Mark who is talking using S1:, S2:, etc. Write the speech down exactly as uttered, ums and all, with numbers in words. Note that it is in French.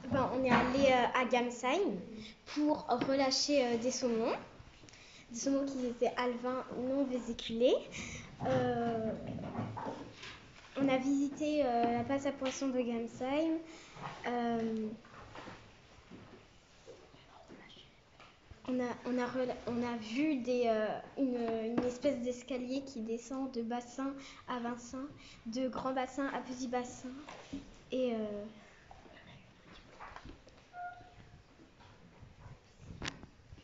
S1: ben, on est allé euh, à Gamsheim pour relâcher euh, des saumons. Des saumons qui étaient alevins non vésiculés. Euh, on a visité euh, la place à poissons de Gamsheim. Euh, on, a, on, a, on a vu des, euh, une, une espèce d'escalier qui descend de bassin à bassin, de grand bassin à petit bassin. Et euh,